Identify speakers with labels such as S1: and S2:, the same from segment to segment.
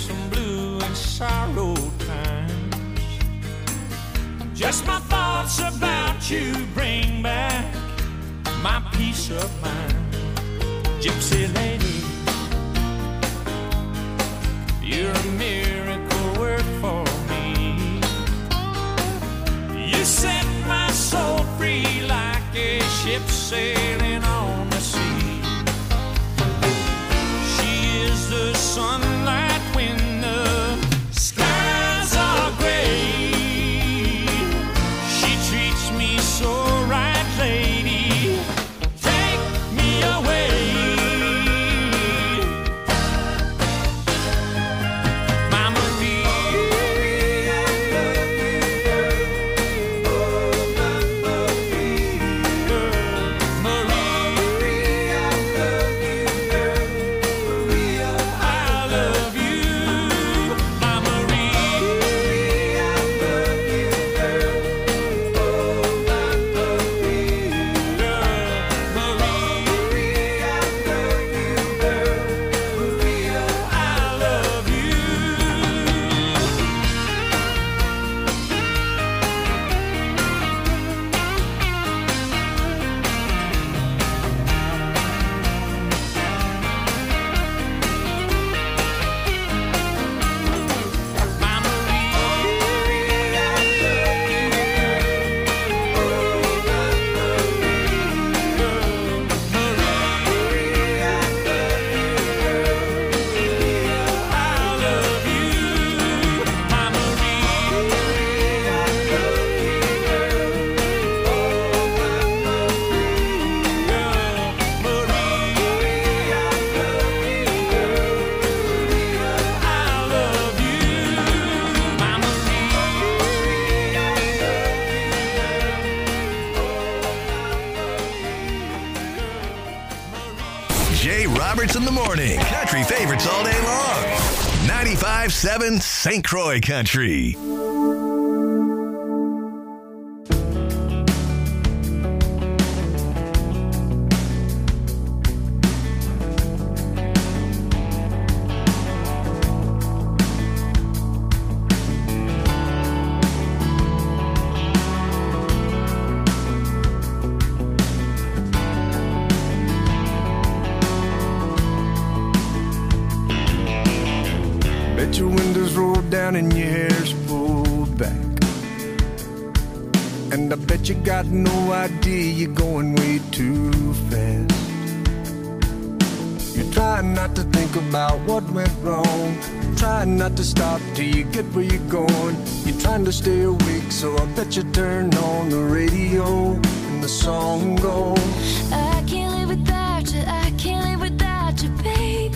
S1: some blue and sorrow times. Just my thoughts about you bring back my peace of mind. Gypsy lady, you're a miracle work for me. You set my soul free like a ship sailing on the sea. She is the sunlight when the skies are gray. She treats me so right, lady. Take me away.
S2: Roberts in the morning. Country favorites all day long. 95.7 St. Croix Country.
S3: Your windows rolled down and your hair's pulled back, and I bet you got no idea you're going way too fast. You're trying not to think about what went wrong, trying not to stop till you get where you're going. You're trying to stay awake, so I bet you turn on the radio and the song goes,
S4: I can't live without you, I can't live without you, baby.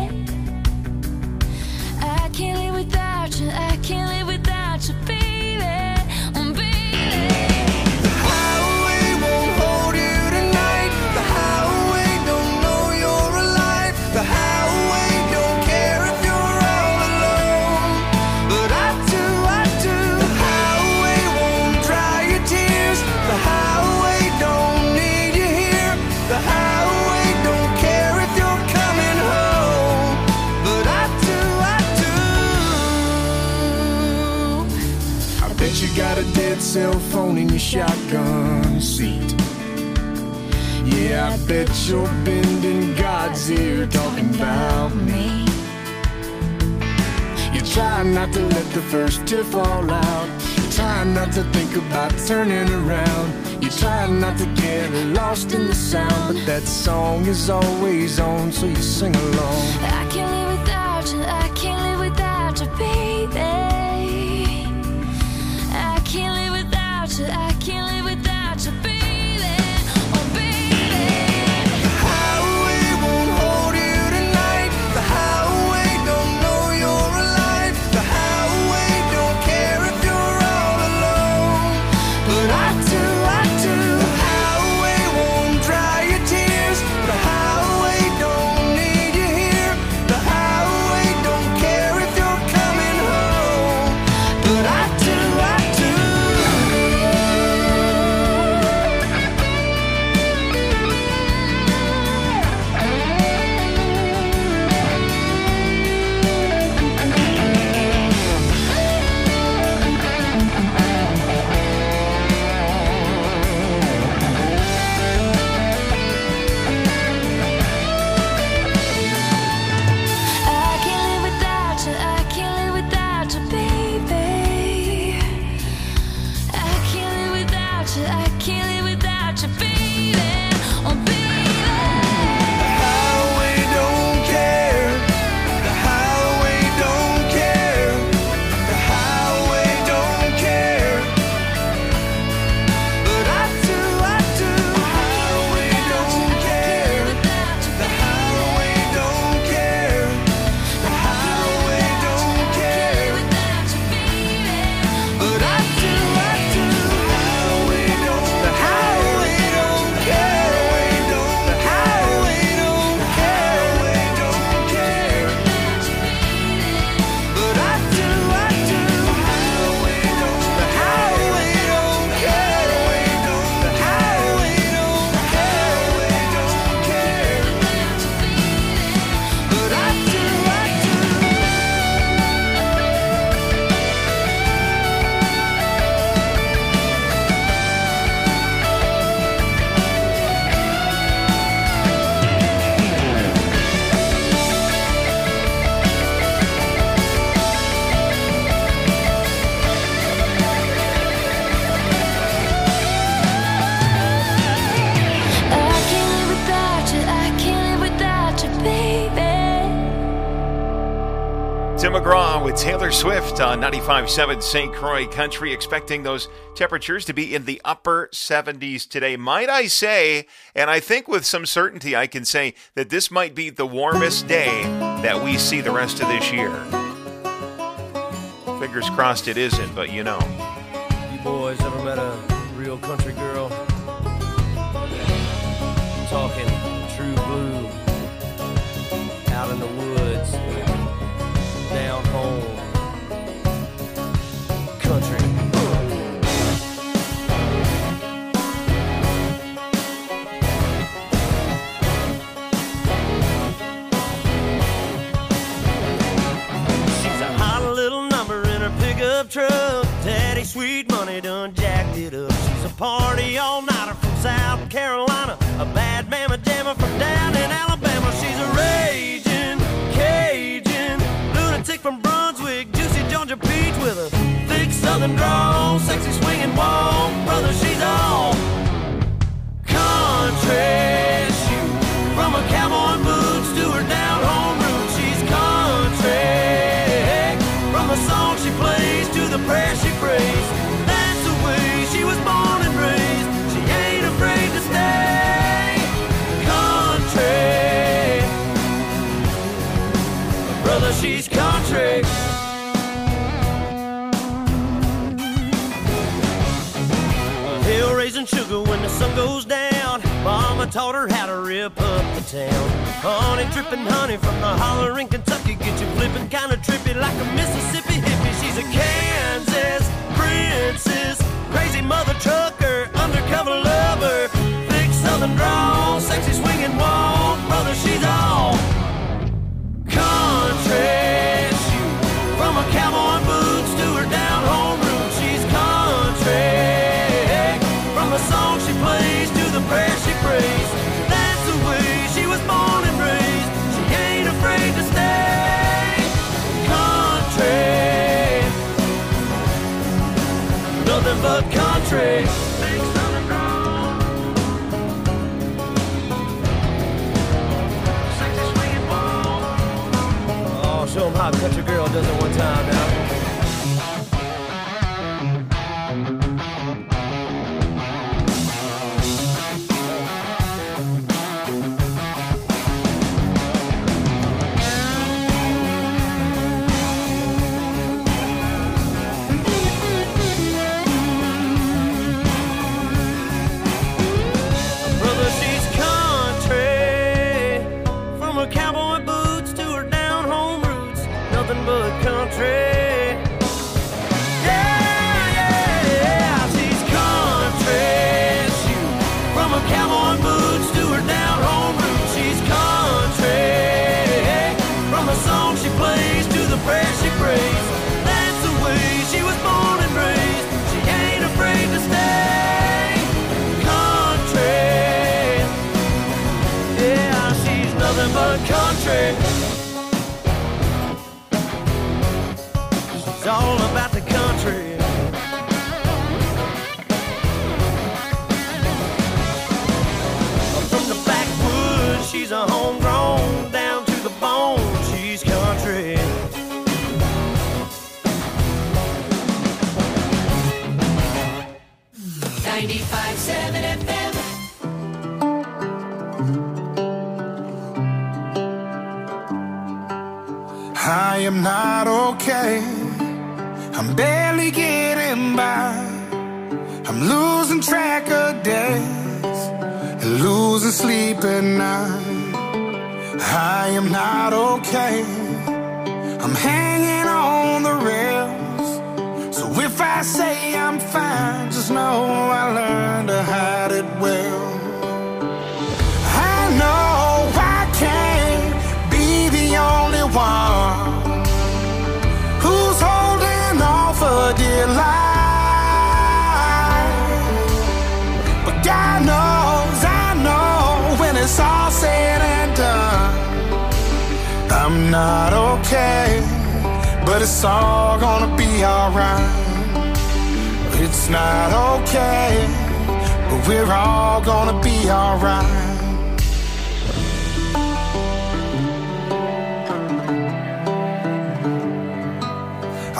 S4: I can't live without you, I can't live without you, baby, baby.
S3: The highway won't hold you tonight. The highway don't know you're alive. The highway don't care if you're all alone. But I do. The highway won't dry your tears. The highway don't need you here. The highway don't care if you're coming home. But I do. I bet you got a dead cell phone in your shotgun seat. Yeah, I bet you're bending God's ear talking about me. You're trying not to let the first tear fall out. You're trying not to think about turning around. You're trying not to get lost in the sound. But that song is always on, so you sing along.
S4: I can't live without you, I can't live without you, baby. I can't live without you, I can't live without you, baby, baby.
S3: The highway won't hold you tonight. The highway don't know you're alive. The highway don't care if you're all alone. But I do. The highway won't dry your tears. The highway don't need you here.
S5: Tim McGraw with Taylor Swift on 95.7 St. Croix Country, expecting those temperatures to be in the upper 70s today. Might I say, and I think with some certainty I can say, that this might be the warmest day that we see the rest of this year. Fingers crossed it isn't, but you know.
S6: You boys ever met a real country girl? Talking true blue, out in the woods, down home, country. She's a hot little number in her pickup truck. Daddy Sweet Money done jacked it up. She's a party all-nighter from South Carolina, a bad mamma jammer from down in Alabama. She's a raging Cajun lunatic from Brunswick, juicy Georgia peach with a thick southern drawl, sexy swinging walk. Brother, she's all country. Shoot, from her cowboy boots to her down home roots, she's country. From the song she plays to the prayer she prays, that's the way she was born and raised. She ain't afraid to stay country. Brother, she's country. Hill raising sugar when the sun goes down. Mama taught her how to rip up the town. Honey dripping honey from the holler in Kentucky, get you flipping kinda trippy like a Mississippi hippie. She's a Kansas princess, crazy mother trucker, undercover lover, thick southern drawl, sexy swinging walk. Brother, she's all country. Shoot, from her cowboy boots to her down home roots, she's country. From the song she plays to the prayer she prays, that's the way she was born and raised. She ain't afraid to stay country. Nothing but country. Oh, show them how a country girl does it one time now. Country. She's all about the country. From the backwoods, she's a homegrown, down to the bone, she's country.
S7: .95.7 FM.
S3: I am not okay. I'm barely getting by. I'm losing track of days and losing sleep at night. I am not okay. I'm hanging on the rails. So if I say I'm fine, just know I learned to hide it well. I know I can't be the only one who's holding on for dear life. But God knows, I know, when it's all said and done, I'm not okay, but it's all gonna be alright. It's not okay, but we're all gonna be alright.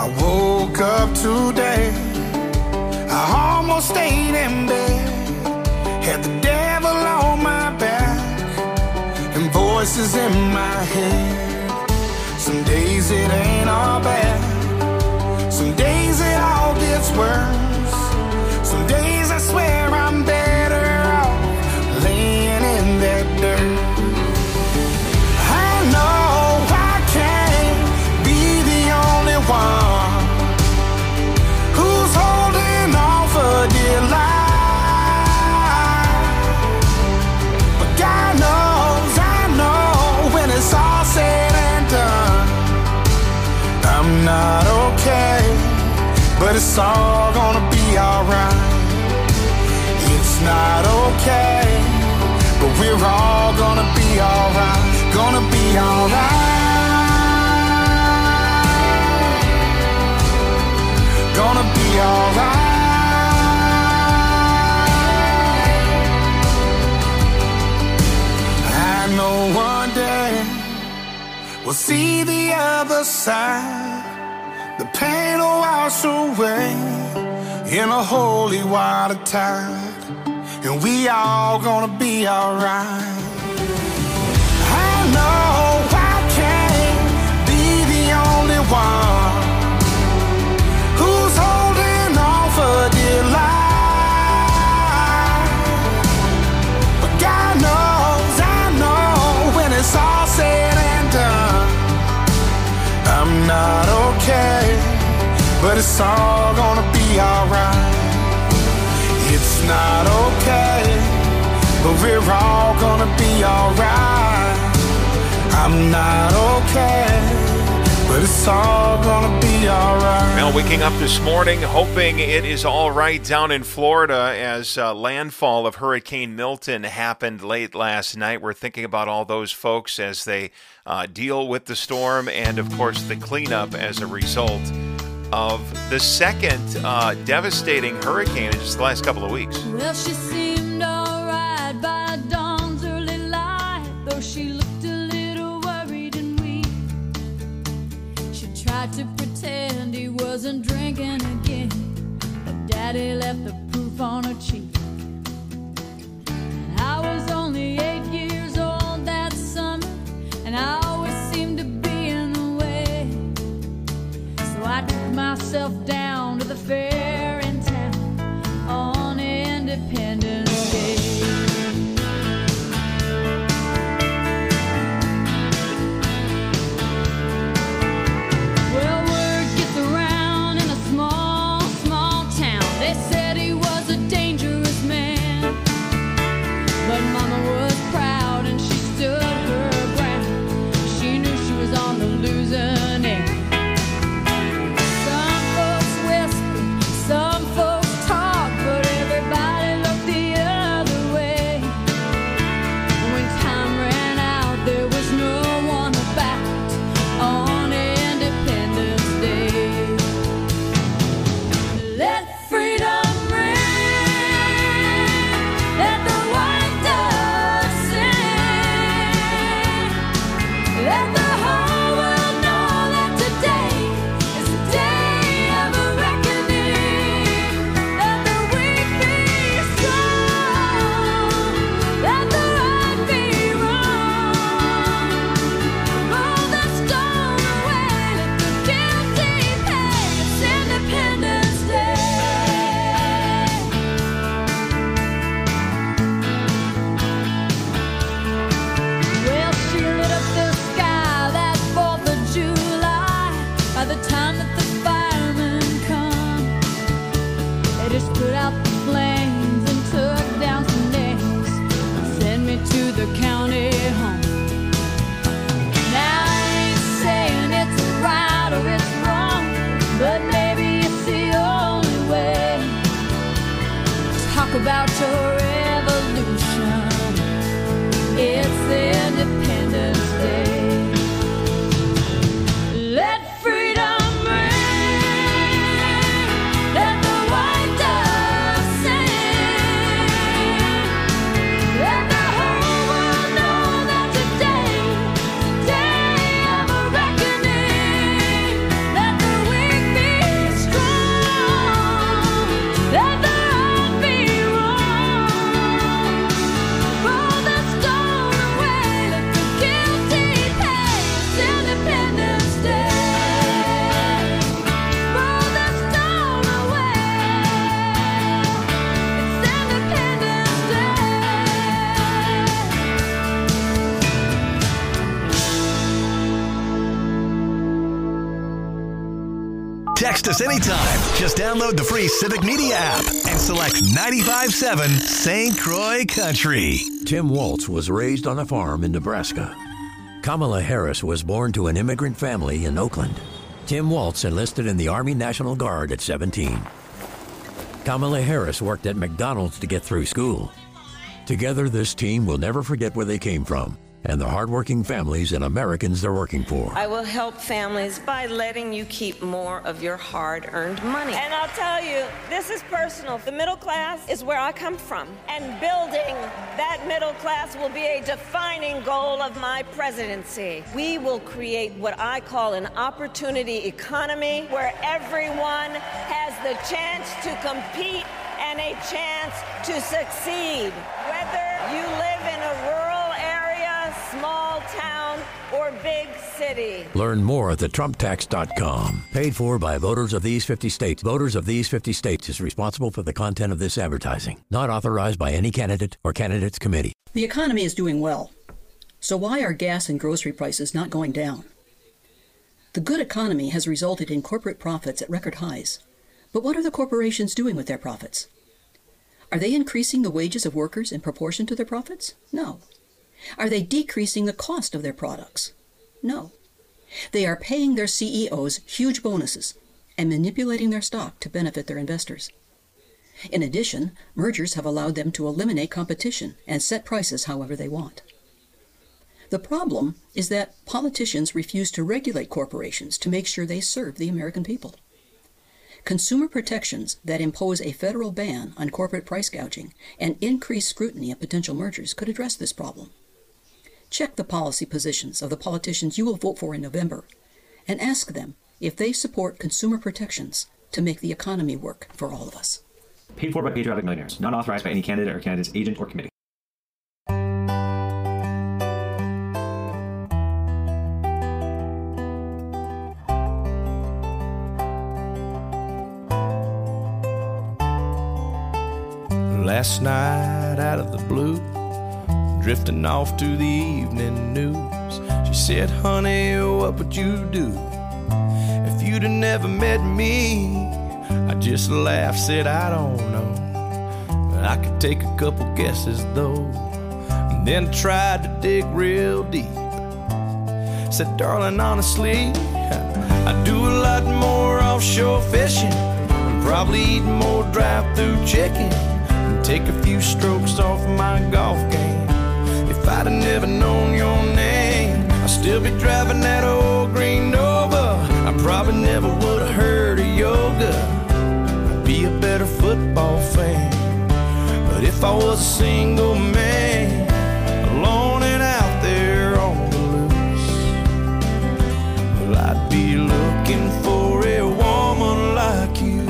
S3: I woke up today, I almost stayed in bed, had the devil on my back and voices in my head. Some days it ain't all bad, some days it all gets worse. Some days I swear I'm better off laying in that dirt. I know I can't be the only one who's holding on for dear life. But God knows, I know, when it's all said and done, I'm not okay, but it's all gonna be alright. It's not okay, but we're all gonna be alright, gonna be alright, gonna be alright. I know one day we'll see the other side, the pain will wash away in a holy water tide, and we all gonna be alright. I know I can't be the only one who's holding on for dear life, but God knows, I know, when it's all said and done, I'm not okay, but it's all gonna be alright. It's not okay, but we're all gonna be alright. I'm not okay, but it's all gonna be alright.
S5: Well, waking up this morning hoping it is all right down in Florida as landfall of Hurricane Milton happened late last night. We're thinking about all those folks as they deal with the storm and, of course, the cleanup as a result of the second devastating hurricane in just the last couple of weeks.
S4: Well, she seemed alright by dawn's early light, though she looked a little worried and weak. She tried to pretend he wasn't drinking again, but Daddy left the proof on her cheek. And I was only 8 years old that summer, and I always seemed to be in the way. So I took myself down to the fair in town on Independence Day. Well, word gets around in a small, small town. They said he was a dangerous man, but Mama was proud and she stood her ground. She knew she was on the losing end. Some folks whispered, some folks talked, but everybody looked the other way. When time ran out, there was no one about on Independence Day. Let freedom ring, let the white dove sing, let the whole world know that today is a day of a reckoning. Let the weak be strong, let the right be wrong. Roll the stone away, let the guilty pay. It's Independence Day. Well, she lit up the sky that 4th of July. By the time that the firemen come, they just put out the flames and took down some names and sent me to the county home. Now I ain't saying it's right or it's wrong, but maybe it's the only way. Talk about your revolution. It's Independence Day. Let freedom ring.
S2: Text us anytime. Just download the free Civic Media app and select 95.7 St. Croix Country.
S8: Tim Waltz was raised on a farm in Nebraska. Kamala Harris was born to an immigrant family in Oakland. Tim Waltz enlisted in the Army National Guard at 17. Kamala Harris worked at McDonald's to get through school. Together, this team will never forget where they came from and the hardworking families and Americans they're working for.
S9: I will help families by letting you keep more of your hard-earned money. And I'll tell you, this is personal. The middle class is where I come from, and building that middle class will be a defining goal of my presidency. We will create what I call an opportunity economy where everyone has the chance to compete and a chance to succeed. Whether you live in a rural area, small town, or big city.
S8: Learn more at thetrumptax.com. Paid for by voters of these 50 states. Voters of these 50 states is responsible for the content of this advertising. Not authorized by any candidate or candidates committee.
S10: The economy is doing well. So why are gas and grocery prices not going down? The good economy has resulted in corporate profits at record highs. But what are the corporations doing with their profits? Are they increasing the wages of workers in proportion to their profits? No. Are they decreasing the cost of their products? No. They are paying their CEOs huge bonuses and manipulating their stock to benefit their investors. In addition, mergers have allowed them to eliminate competition and set prices however they want. The problem is that politicians refuse to regulate corporations to make sure they serve the American people. Consumer protections that impose a federal ban on corporate price gouging and increased scrutiny of potential mergers could address this problem. Check the policy positions of the politicians you will vote for in November and ask them if they support consumer protections to make the economy work for all of us.
S11: Paid for by patriotic millionaires, not authorized by any candidate or candidate's agent or committee.
S3: Last night out of the blue, drifting off to the evening news, she said, honey, what would you do if you'd have never met me? I just laughed, said, I don't know, I could take a couple guesses though, and then tried to dig real deep. Said, darling, honestly, I do a lot more offshore fishing, and probably eat more drive-through chicken, take a few strokes off my golf game. If I'd have never known your name, I'd still be driving that old green Nova. I probably never would have heard of yoga. I'd be a better football fan. But if I was a single man, alone and out there on the loose, well, I'd be looking for a woman like you.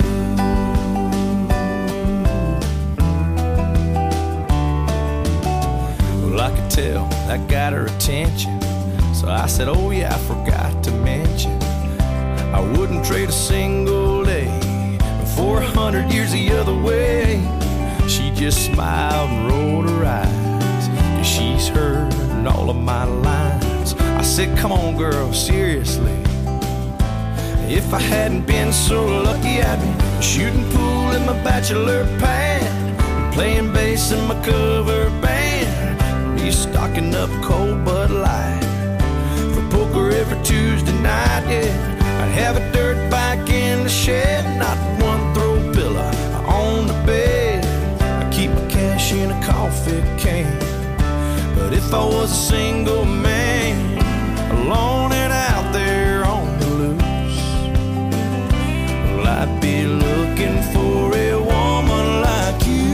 S3: I could tell that got her attention, so I said, oh yeah, I forgot to mention, I wouldn't trade a single day for 100 years the other way. She just smiled and rolled her eyes, 'cause she's heard all of my lines. I said, come on girl, seriously, if I hadn't been so lucky, I'd be shooting pool in my bachelor pad, and playing bass in my cover band, stocking up cold Bud Light for poker every Tuesday night, yeah. I'd have a dirt bike in the shed, not one throw pillow on the bed. I'd keep my cash in a coffee can. But if I was a single man, alone and out there on the loose, well, I'd be looking for a woman like you.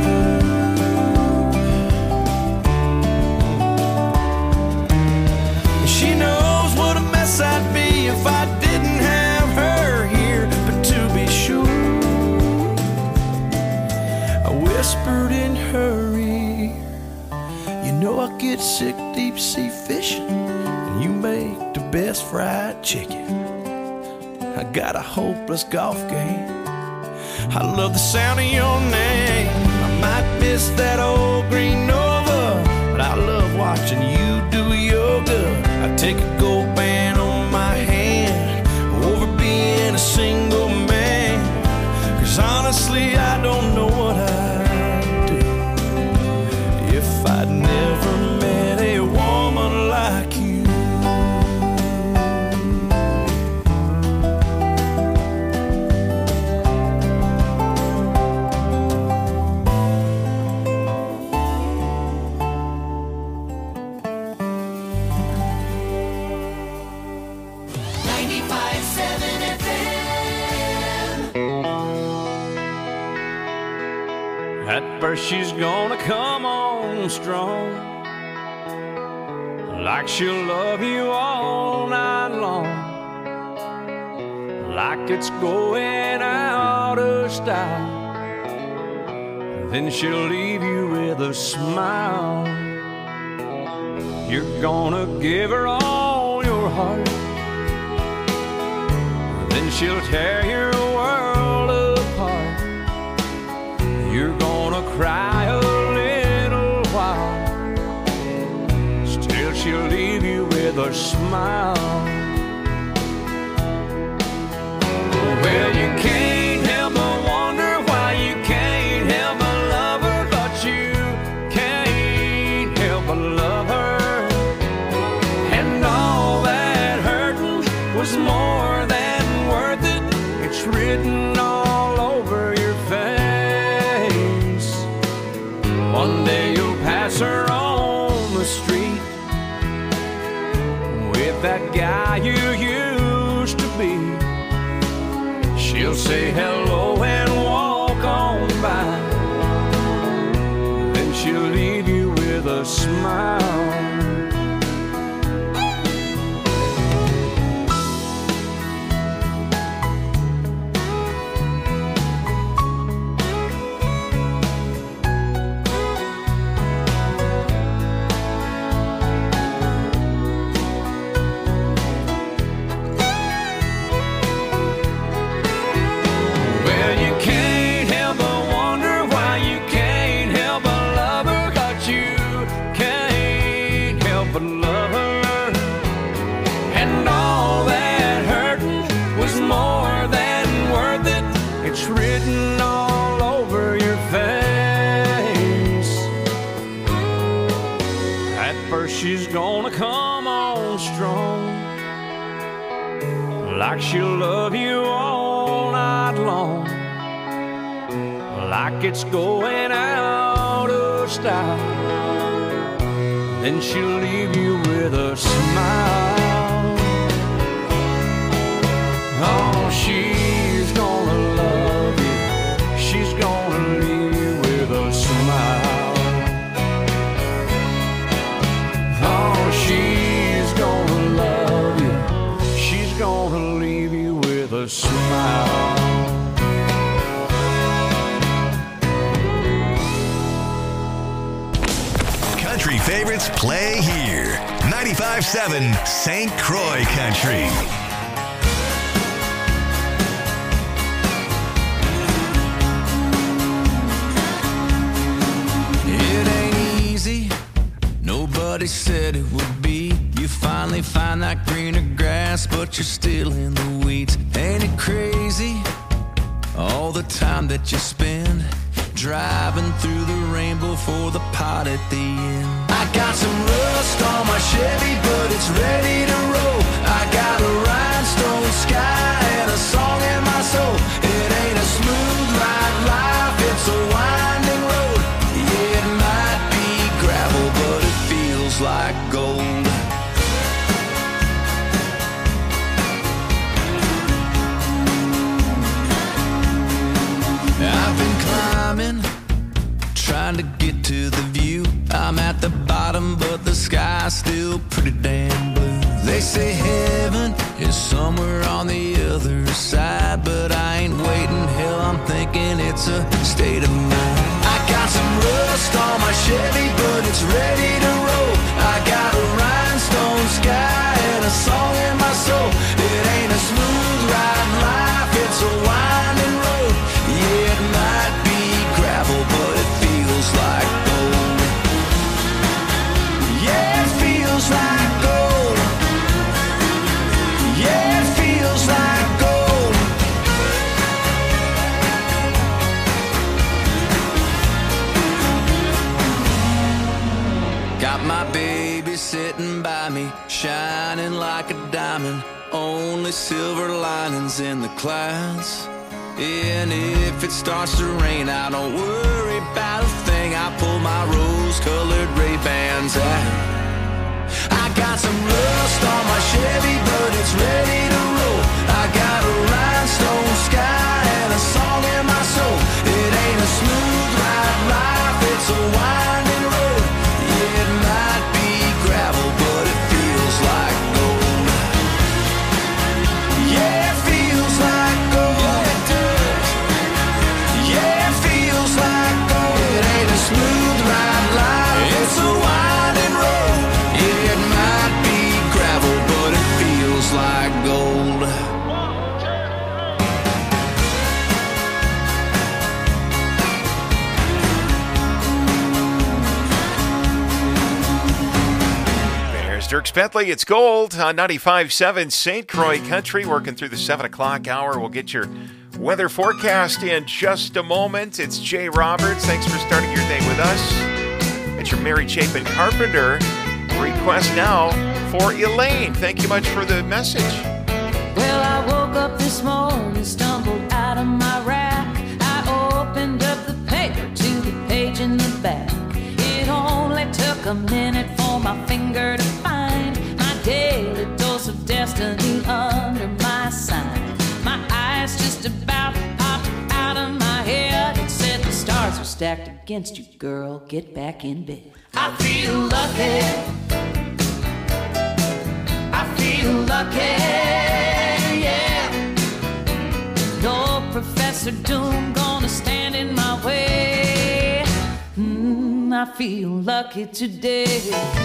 S3: She knows what a mess I'd be if I didn't have her here. But to be sure, I whispered in her ear, you know I get sick deep sea fishing, and you make the best fried chicken. I got a hopeless golf game, I love the sound of your name. I might miss that old green Nova, but I love watching you do yoga. I take a gold band on my hand over being a single
S1: At first she's gonna come on strong, like she'll love you all night long, like it's going out of style. Then she'll leave you with a smile. You're gonna give her all your heart, then she'll tear your world apart. You're gonna cry a little while, still she'll leave you with a smile. Well, you can't help but wonder why you can't help but love her, but you can't help but love her. And all that hurting was more than worth it. It's written all over your face. One day you'll pass her on the street with that guy you used to be. She'll say hello and walk on by, then she'll leave you with a smile. She's gonna come on strong, like she'll love you all night long, like it's going out of style. Then she'll leave you with a smile. Oh, she's gonna love you, she's gonna leave you with a smile. She's gonna love you, she's gonna leave you with a smile.
S2: Country favorites play here. 95.7 St. Croix Country.
S3: It ain't easy, nobody said it would be. You finally find that greener grass, but you're still in the weeds. Ain't it crazy, all the time that you spend driving through the rainbow for the pot at the end? I got some rust on my Chevy, but it's ready to roll. I got a rhinestone sky and a song in my soul. It ain't a smooth ride life, it's a winding road. Yeah, it might be gravel, but it feels like gold. I've been climbing, trying to get to the view. I'm at the bottom, but the sky's still pretty damn blue. They say heaven is somewhere on the other side, but I ain't waiting. Hell, I'm thinking it's a state of mind. I got some rust on my Chevy, but it's ready to roll. I got a rhinestone sky and a song in my soul. It ain't a smooth ride life, it's a winding road. Yeah, it might be gravel, but it feels like gold. Yeah, it feels like gold. Yeah, it feels like gold. Got my baby sitting by me, shining like a diamond. Only silver linings in the clouds. And if it starts to rain, I don't worry about a thing. I pull my rose-colored Ray-Bans out. I got some rust on my Chevy, but it's ready to roll. I got a rhinestone sky and a song in my soul. It ain't a smooth ride.
S5: Here's Dirk Bentley. It's Gold on 95.7 St. Croix Country. Working through the 7 o'clock hour. We'll get your weather forecast in just a moment. It's Jay Roberts. Thanks for starting your day with us. It's your Mary Chapin Carpenter request now for Elaine. Thank you much for the message.
S12: Well, I woke up this morning, stumbled out of my rack. I opened up the paper to the page in the back. It only took a minute for my finger to find my daily dose of destiny under my sign. My eyes just about popped out of my head. It said the stars were stacked against you, girl. Get back in bed. I feel lucky. I feel lucky, yeah. No Professor Doom gonna stand in my way. I feel lucky today.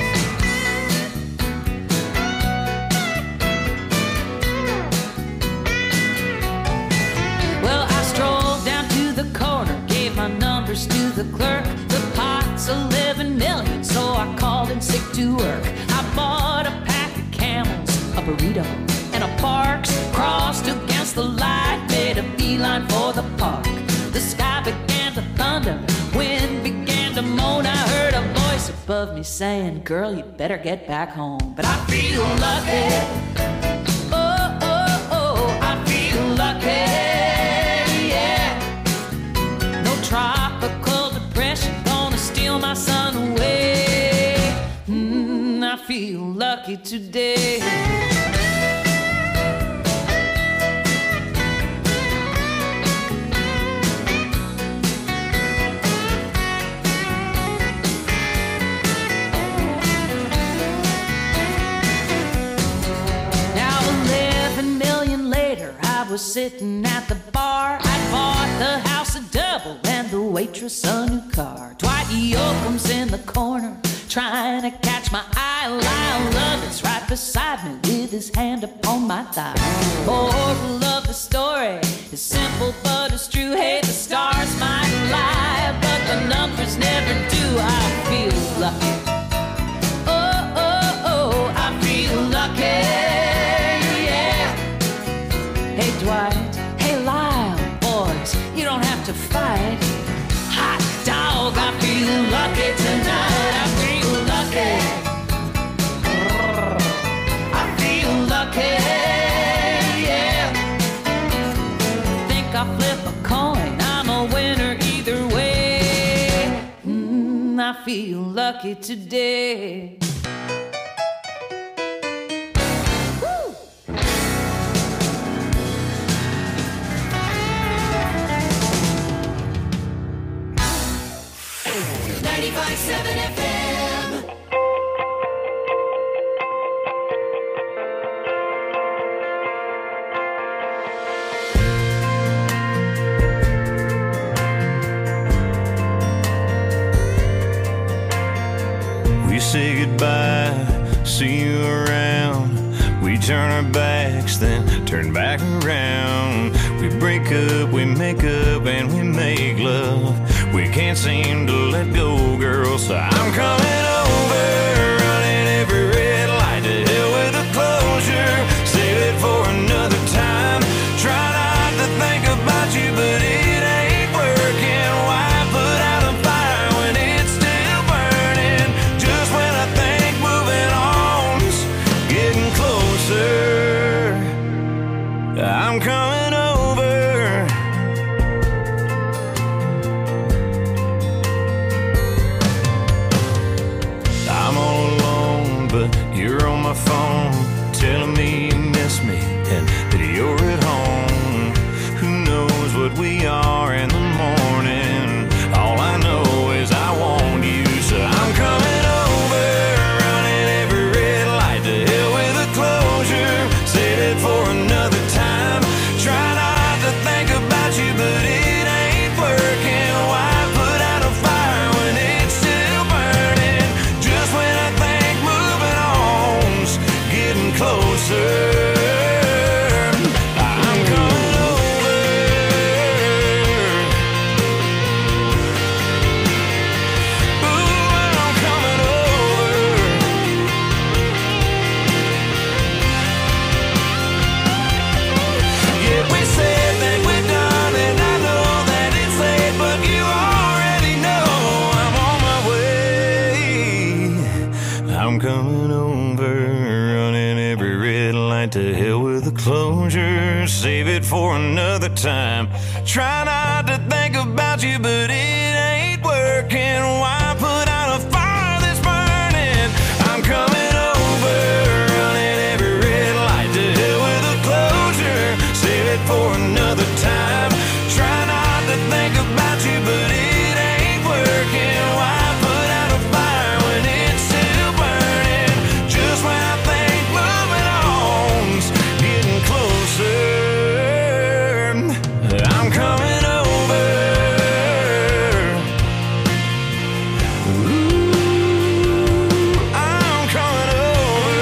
S12: Well, I strolled down to the corner, gave my numbers to the clerk. The pot's 11 million, so I called in sick to work. I bought a pack of Camels, a burrito, and a Parks. Crossed against the light, made a beeline for the park. The sky began to thunder, wind began to moan. I heard a voice above me saying, girl, you better get back home. But I feel lucky. Oh, oh, oh, I feel lucky, yeah. No tropical depression gonna steal my sun away. I feel lucky today. Was sitting at the bar. I bought the house a double and the waitress a new car. Dwight Yoakam's in the corner trying to catch my eye. Lyle Lovett's right beside me with his hand upon my thigh. Moral of the story is simple but it's true. Hey, the stars might lie, but the numbers never do. I feel lucky. Oh, oh, oh, I feel lucky. Hey Dwight, hey Lyle, boys, you don't have to fight. Hot dog, I feel lucky tonight. I feel lucky. I feel lucky, yeah. Think I'll flip a coin, I'm a winner either way. I feel lucky today.
S7: 95.7 FM.
S1: We say goodbye, see you around. We turn our backs, then turn back around. We break up, we make up, and we make love. We can't seem to let go, girl, so I'm coming over, running every red light. To hell with the closure, save it for another time. Try not to think about you, but it ain't working. Why put out a fire when it's still burning? Just when I think moving on's getting closer, I'm coming over. I'm all alone, but you're on my phone, telling me you miss me and that you're at home. Who knows what we are in the morning? All I know is I want you, so I'm coming over, running every red light. To hell with the closure, save it for another time. Try not to think about you, but it ain't working. Why put out a fire when it's still burning? Just when I think moving on's save it for another time. Try not to think about you, but it ain't working. Why put out a fire that's burning? I'm coming over, running every red light to hell with a closure. Save it for another time. Try not to think about you, but it ain't working. Why put out a fire when it's still burning? Just when I think moving on's getting closer, I'm coming over. Ooh, I'm coming over.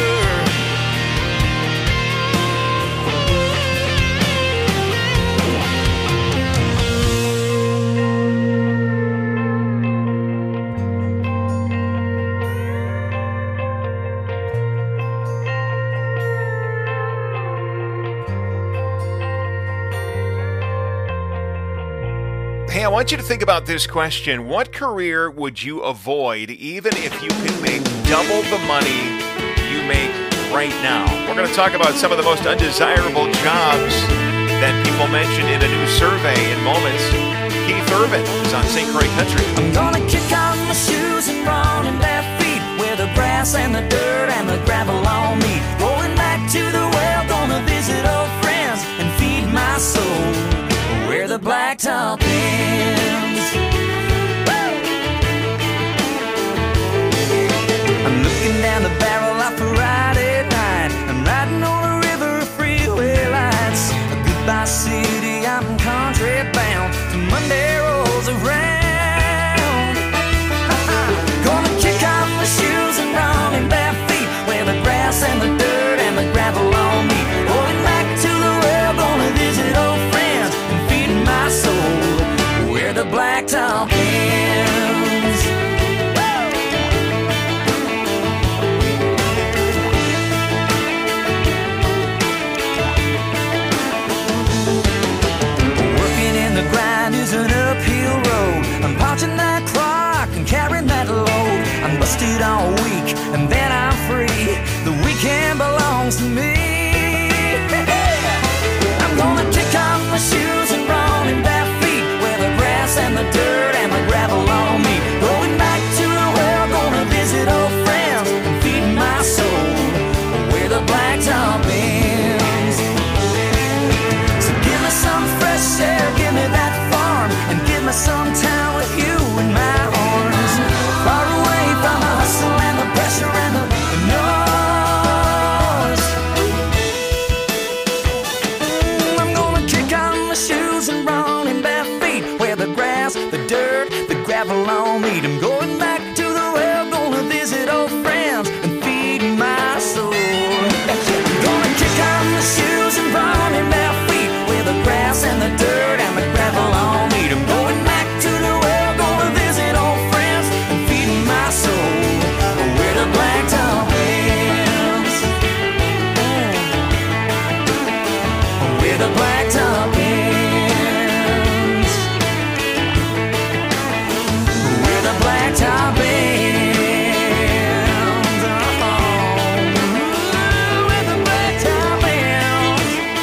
S5: Hey, I want you to think about this question. What career would you avoid even if you could make double the money you make right now? We're going to talk about some of the most undesirable jobs that people mentioned in a new survey in moments. Keith Urban is on St. Croix Country.
S3: I'm gonna kick off my shoes and run in bare feet, where the grass and the dirt and the gravel on me. Going back to the well, gonna visit old friends and feed my soul where the blacktop ends. I'm looking down the barrel of Friday night. I'm riding on a river of freeway lights. A goodbye city, I'm country bound till Monday rolls around. Gonna kick off my shoes and run in bare feet, where the grass and the dirt and the gravel on me. Going back to the well, gonna visit old friends and feed my soul where the blacktop ends. Working in the grind is an uphill road. I'm punching that clock and carrying that load. I'm busted all week and then I'm free. The weekend belongs to me. I'm gonna kick off my shoes and run in bare feet, where the grass and the dirt and the gravel on me. Going back to the well, gonna visit old friends and feed my soul where the blacktop ends. So give me some fresh air, give me that farm, and give me some time with you in my arms. Far away from the hustle and the pressure and the noise. I'm gonna kick on my shoes and run in bare feet, where the grass, the dirt, the gravel on me. I'm going back to the well, gonna visit old friends and feed my soul. I'm gonna kick on my shoes and run in bare feet, where the grass and the dirt and the gravel on me. I'm going back to the well, gonna visit old friends and feed my soul where the blacktop ends. Where the blacktop ends. Where the blacktop ends. Oh, where the blacktop ends.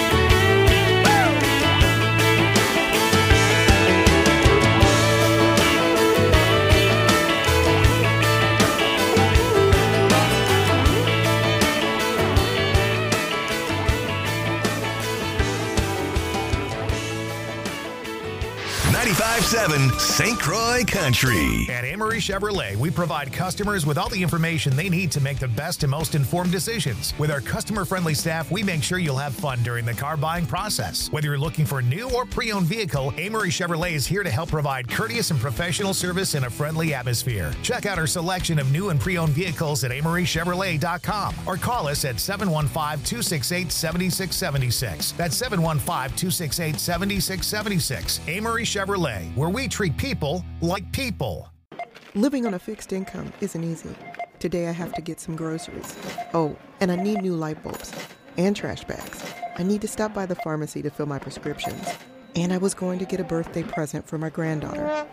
S2: .7 St. Croix Country.
S13: At Amory Chevrolet, we provide customers with all the information they need to make the best and most informed decisions. With our customer-friendly staff, we make sure you'll have fun during the car buying process. Whether you're looking for a new or pre-owned vehicle, Amory Chevrolet is here to help provide courteous and professional service in a friendly atmosphere. Check out our selection of new and pre-owned vehicles at AmoryChevrolet.com or call us at 715-268-7676. That's 715-268-7676. Amory Chevrolet, where we treat people like people.
S14: Living on a fixed income isn't easy. Today I have to get some groceries. Oh, and I need new light bulbs and trash bags. I need to stop by the pharmacy to fill my prescriptions. And I was going to get a birthday present for my granddaughter.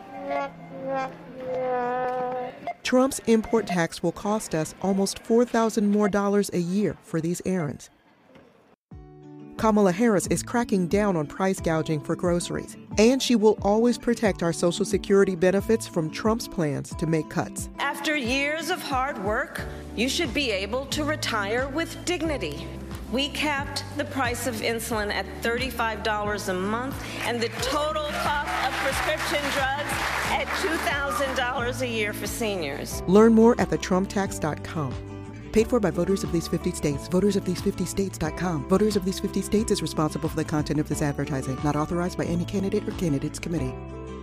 S14: Trump's import tax will cost us almost $4,000 more a year for these errands. Kamala Harris is cracking down on price gouging for groceries, and she will always protect our Social Security benefits from Trump's plans to make cuts.
S9: After years of hard work, you should be able to retire with dignity. We capped the price of insulin at $35 a month and the total cost of prescription drugs at $2,000 a year for seniors.
S14: Learn more at thetrumptax.com. Paid for by voters of these 50 states. VotersOfThese50States.com. Voters of these 50 states is responsible for the content of this advertising. Not authorized by any candidate or candidates committee.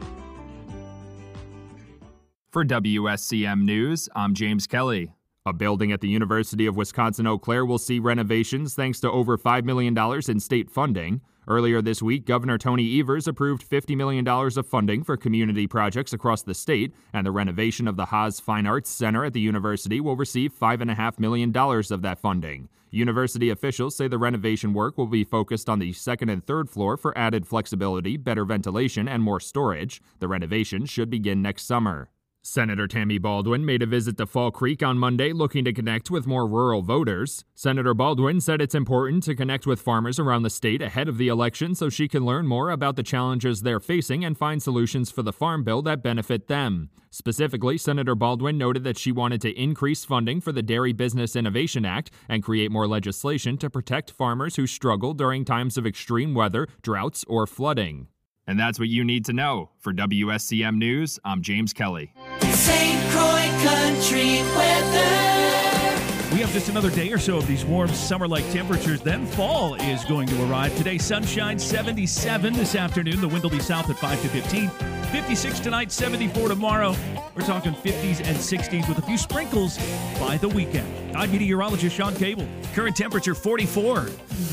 S15: For WSCM News, I'm James Kelly. A building at the University of Wisconsin-Eau Claire will see renovations thanks to over $5 million in state funding. Earlier this week, Governor Tony Evers approved $50 million of funding for community projects across the state, and the renovation of the Haas Fine Arts Center at the university will receive $5.5 million of that funding. University officials say the renovation work will be focused on the second and third floor for added flexibility, better ventilation, and more storage. The renovation should begin next summer. Senator Tammy Baldwin made a visit to Fall Creek on Monday looking to connect with more rural voters. Senator Baldwin said it's important to connect with farmers around the state ahead of the election so she can learn more about the challenges they're facing and find solutions for the farm bill that benefit them. Specifically, Senator Baldwin noted that she wanted to increase funding for the Dairy Business Innovation Act and create more legislation to protect farmers who struggle during times of extreme weather, droughts, or flooding. And that's what you need to know. For WSCM News, I'm James Kelly.
S7: St. Croix Country weather.
S16: We have just another day or so of these warm summer-like temperatures. Then fall is going to arrive. Today, sunshine, 77 this afternoon. The wind will be south at 5 to 15. 56 tonight, 74 tomorrow. We're talking 50s and 60s with a few sprinkles by the weekend. I'm meteorologist Sean Cable. Current temperature 44.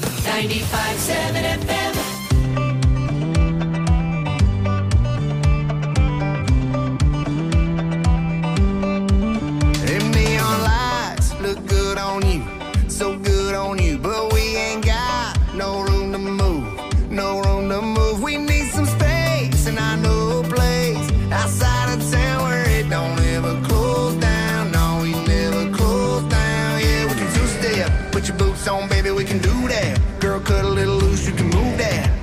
S7: 95.7 FM.
S3: So good on you, but we ain't got no room to move, no room to move. We need some space, and I know a place outside of town where it don't ever close down. No, we never close down. Yeah, we can two-step, put your boots on, baby, we can do that. Girl, cut a little loose, you can move that.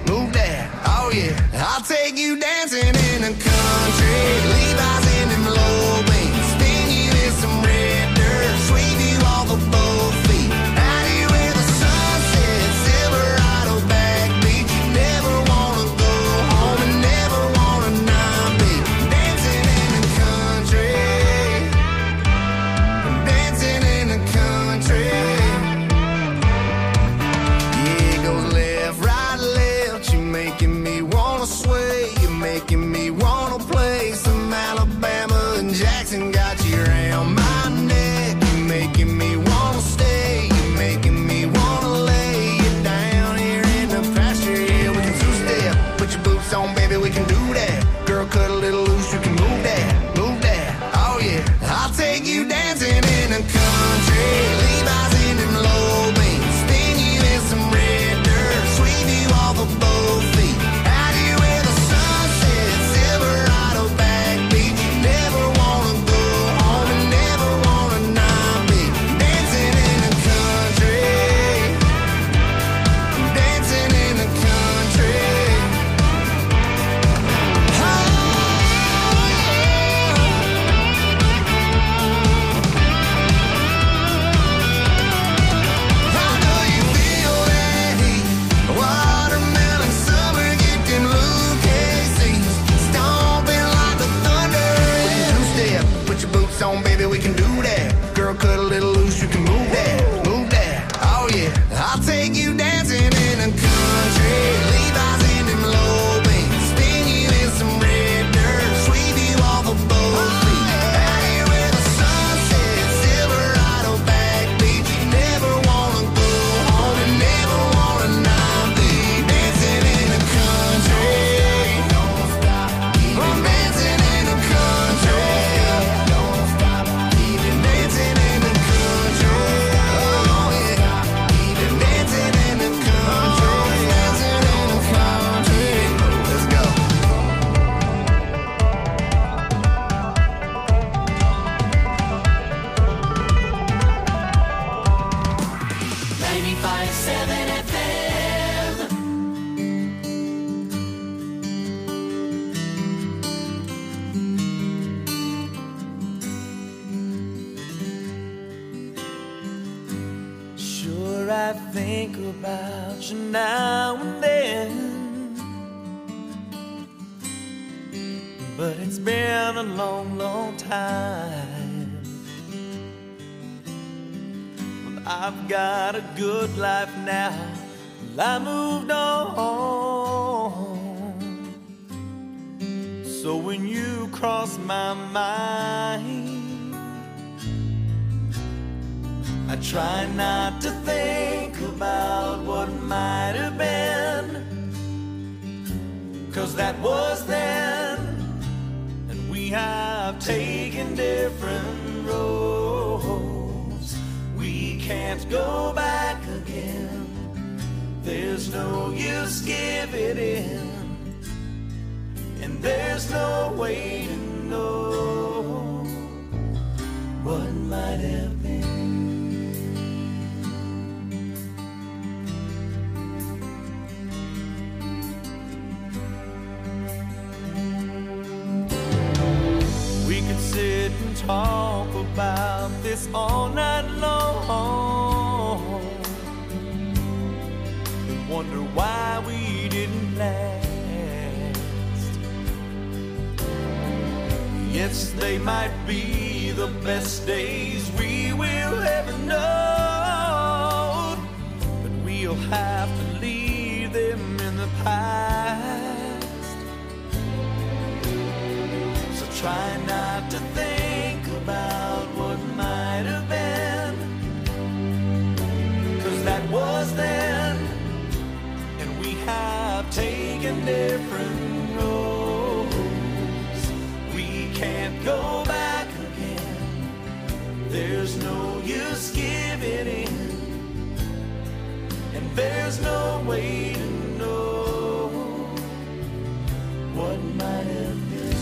S3: think about you now and then, but it's been a long, long time. Well, I've got a good life now. Well, I moved on. So when you cross my mind, I try not to think about what might have been, 'cause that was then, and we have taken different roads. We can't go back again. There's no use giving in, and there's no way to know what might have been. We could sit and talk about this all night long, and wonder why we didn't last. Yes, they might be the best days we will ever know, but we'll have to leave them in the past. So try not to think about what might have been, 'cause that was then, and we have taken different roads. We can't go back again. There's no use giving in, and there's no way to know what might have been.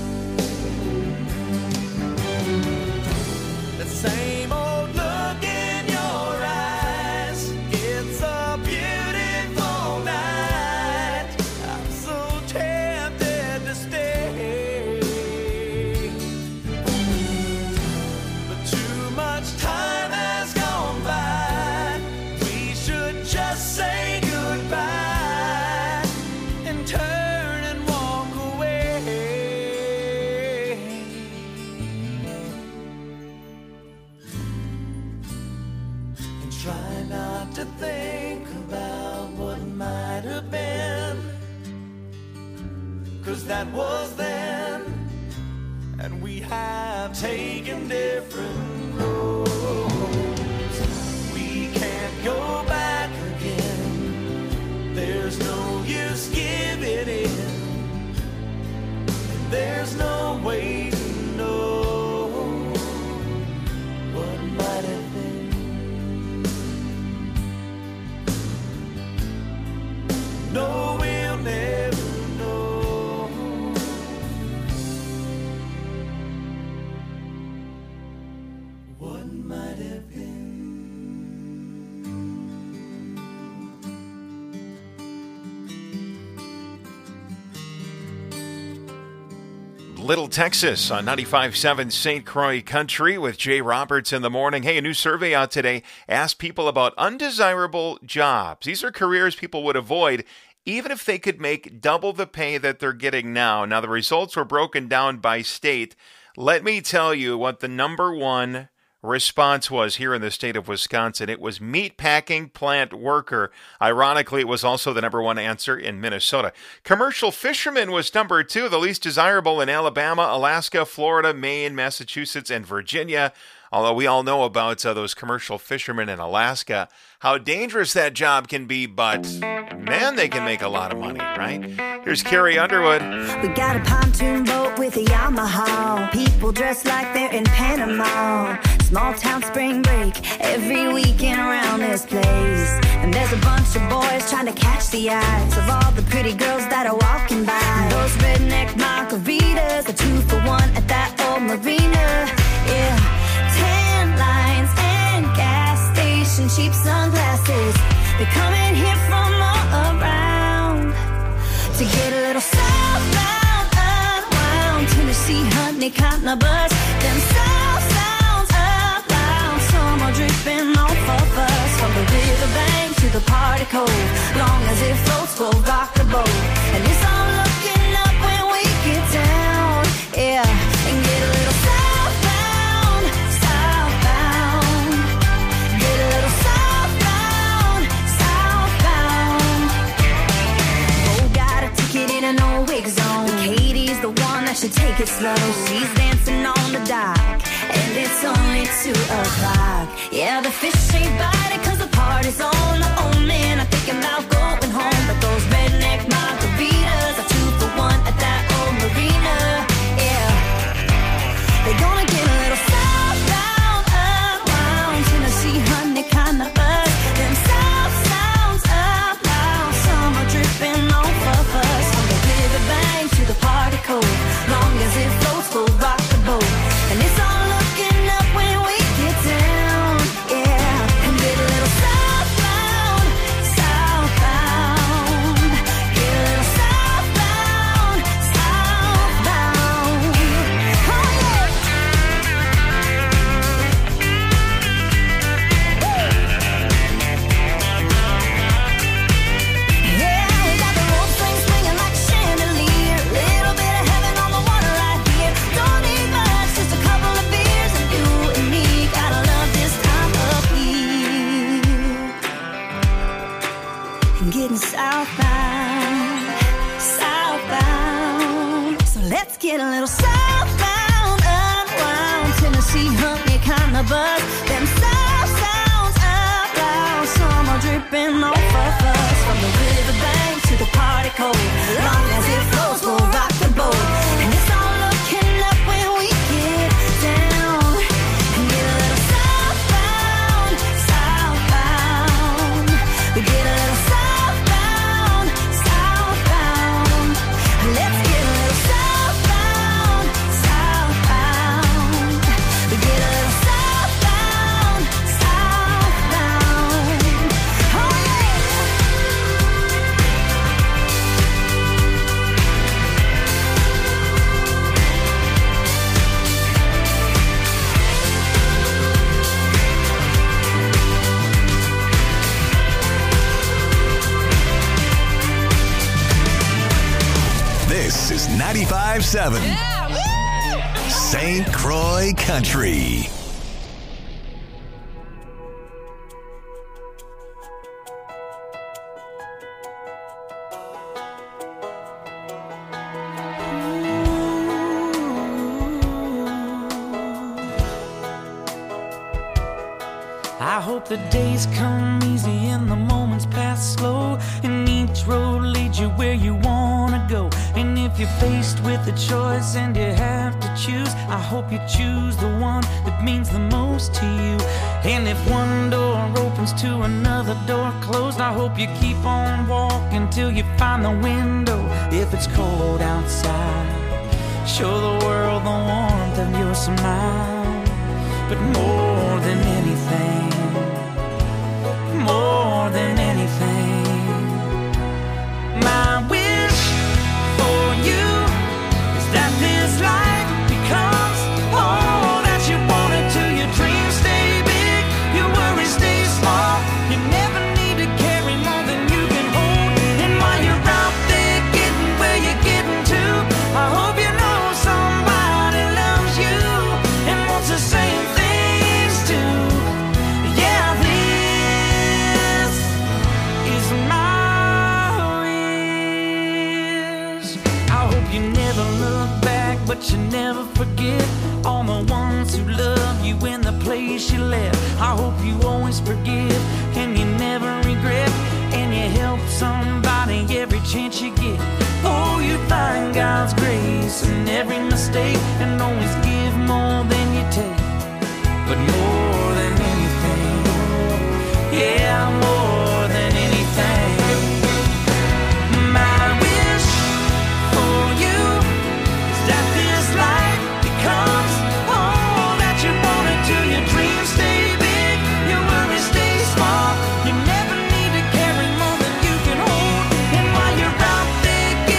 S3: The same old look in your eyes. It's a beautiful night. I'm so tempted to stay, but too much time has gone by. We should just say goodbye and turn and walk away. And try not to think about what might have been, 'cause that was then, and we have taken different roads. We can't go back again. There's no use giving in, and there's no way to know what might have been. No, we'll never know what might have been.
S5: Little Texas on 95.7 St. Croix Country with Jay Roberts in the morning. Hey, a new survey out today asked people about undesirable jobs. These are careers people would avoid even if they could make double the pay that they're getting now. Now, the results were broken down by state. Let me tell you what the number one response was here in the state of Wisconsin. It was meatpacking plant worker. Ironically, it was also the number one answer in Minnesota. Commercial fisherman was number two, the least desirable in Alabama, Alaska, Florida, Maine, Massachusetts, and Virginia. Although we all know about those commercial fishermen in Alaska, how dangerous that job can be, but man, they can make a lot of money, right? Here's Carrie Underwood.
S17: We got a pontoon boat with a Yamaha. People dressed like they're in Panama. Small town spring break every weekend around this place. And there's a bunch of boys trying to catch the eyes of all the pretty girls that are walking by. Those redneck margaritas, a 2-for-1 at that old marina. Yeah, tan lines and gas station cheap sunglasses. They're coming here from all around to get a little southbound, unwound. Tennessee, honey, cotton, a bus. Them south sounds up loud. Summer dripping off of us. From the riverbank to the cove. Long as it floats, we'll rock the boat. And it's all looking up when we get down, yeah. And get a little southbound, southbound. Get a little southbound, southbound. Oh, got a ticket in an old wig zone. Katie's the one that should take it slow. She's dancing on the dock, and it's only 2 o'clock. Yeah, the fish ain't biting 'cause the party's on. Oh man, I'm thinking about going home. But those redneck margaritas are 2 for 1 at that old marina. Yeah, they're gonna get a little southbound, around Tennessee, honey, kinda buzz. Them south sounds up loud, summer dripping off of us. From the riverbank to the party cove, long as it floats, we'll rock the boat. And it's all looking up when we get down, yeah. And get a little southbound, southbound. Get a little southbound, southbound. Oh yeah. Yeah, we got the rope swing swinging like a chandelier. Little bit of heaven on the water right here. Don't need much, just a couple of beers, and you and me gotta love this time of year. And getting southbound, southbound. So let's get a little southbound, unwound. Tennessee, honey, kinda buzz. Them south sounds up loud, summer dripping off of us. From the riverbank to the party cove, long as it flows, we'll rock the boat. And it's all looking up when we get down. And get a little southbound, southbound. We get a little southbound, southbound. Let's get a little southbound, southbound. We get a little southbound, southbound. Oh yeah.
S2: This is 95.7 St. Croix Country.
S12: I hope the days come easy and the moments pass slow, and each road leads you where you wanna go. And if you're faced with a choice and you have to choose, I hope you choose the one that means the most to you. And if one door opens to another door closed, I hope you keep on walking till you find the window. If it's cold outside, show the world the warmth of your smile. But more than anything, more than anything, my wish for you is that this life becomes all that you wanted to. Your dreams stay big, your worries stay small. You never need to carry more than you can hold. And while you're out there getting where you're getting to, I hope you know somebody loves you and wants the same things too. Yeah, this is my wish. I hope you never look back, but you never forget all the ones who love you in the place you left. I hope you always forgive and you never regret, and you help somebody every chance you get. Oh, you find God's grace in every mistake, and always give more than you take. But more than anything, yeah, more than anything, my wish for you is that this life becomes all that you wanted to. Your dreams stay big, your worries stay small. You never need to carry more than you can hold. And while you're out there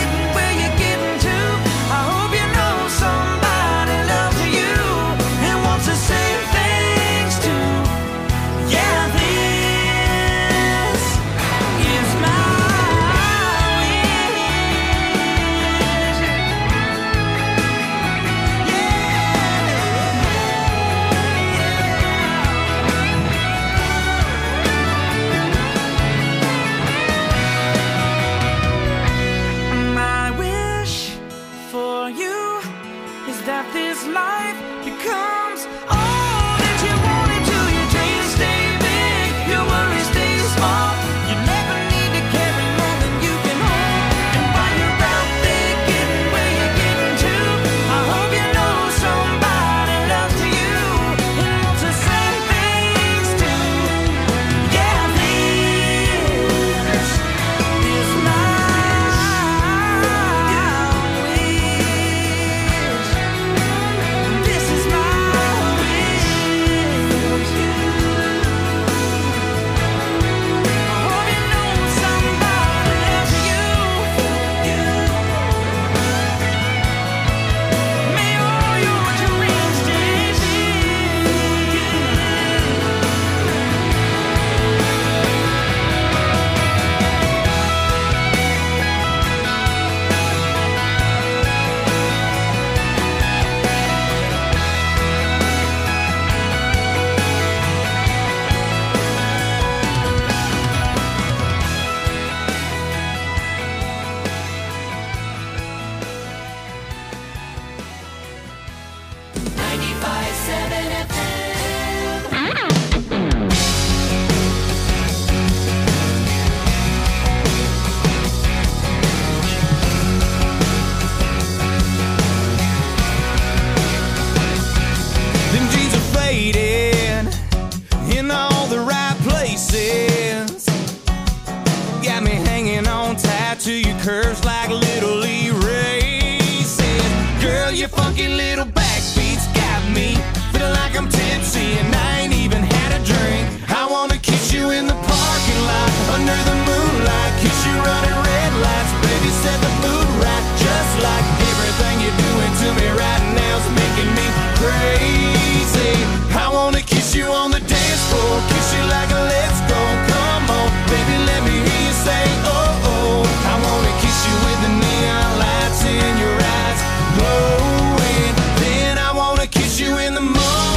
S3: funky little backbeats got me feeling like I'm tipsy and I ain't even had a drink. I wanna kiss you in the parking lot, under the moonlight, kiss you running red lights, baby, set the mood right, just like everything you're doing to me right now's making me crazy. I wanna kiss you on the dance floor, kiss you like a let's go, come on, baby, let me hear you say, oh, oh. I wanna kiss you with the neon lights in your eyes glowing, then I wanna kiss you in the morning.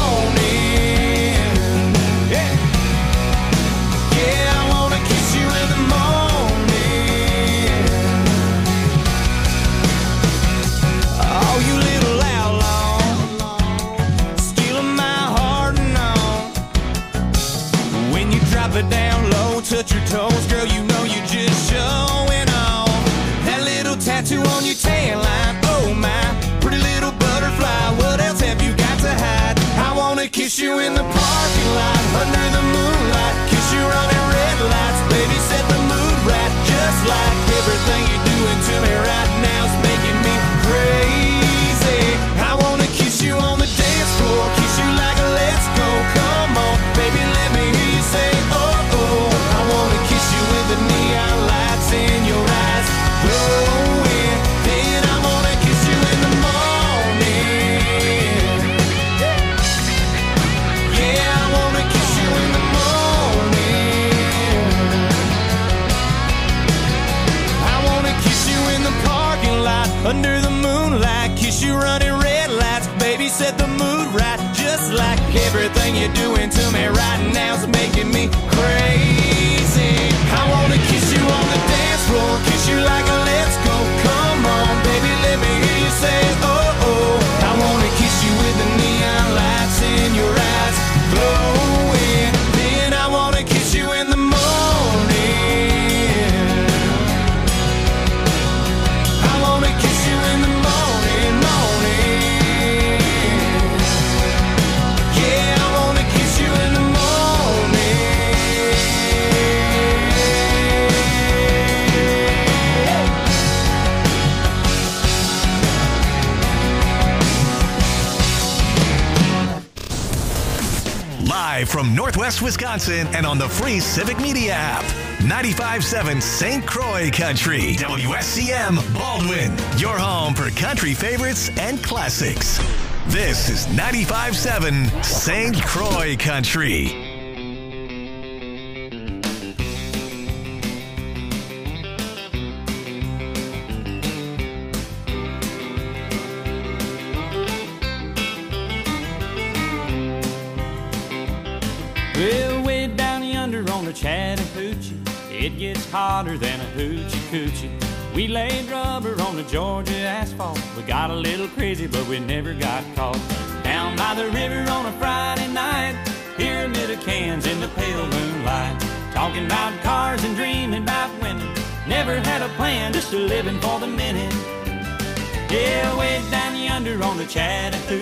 S3: Yeah, I wanna kiss you in the morning. Oh, you little outlaw, stealing my heart and all. When you drop it down low, touch your toes, girl, you know you're just showing off. That little tattoo on your tan line, oh my, pretty little butterfly, what else have you got to hide? I wanna kiss you in the parking lot, under the moonlight, kiss you running red lights, baby, set the mood right, just like everything you're doing to me right now's making me crazy. I wanna kiss you on the dance floor, kiss you like a let's go, come on, baby, let me hear you say, oh, oh. I wanna kiss you with the neon lights in your eyes glowing, then I wanna kiss you in the morning. Yeah, I wanna kiss you in the morning. I wanna kiss you in the parking lot, under the moonlight, kiss you running red lights, baby, set the mood right, just like everything you're doing to me right now's making me crazy. I wanna kiss you on the dance floor, kiss you like a let's go, come on, baby, let me hear you say, oh, oh. I wanna kiss you with the neon lights in your eyes glowing, then I wanna kiss you in the morning. I wanna kiss you in the morning, morning. Yeah, I wanna kiss you in the morning.
S2: Live from Northwest Wisconsin and on the free Civic Media app. 95.7 St. Croix Country. WSCM Baldwin. Your home for country favorites and classics. This is 95.7 St. Croix Country.
S1: Well, way down yonder on the Chattahoochee, it gets hotter than a hoochie coochie. We laid rubber on the Georgia asphalt. We got a little crazy, but we never got caught. Down by the river on a Friday night, pyramid of cans in the pale moonlight. Talking about cars and dreaming about women. Never had a plan, just a living for the minute. Yeah, way down yonder on the Chattahoochee.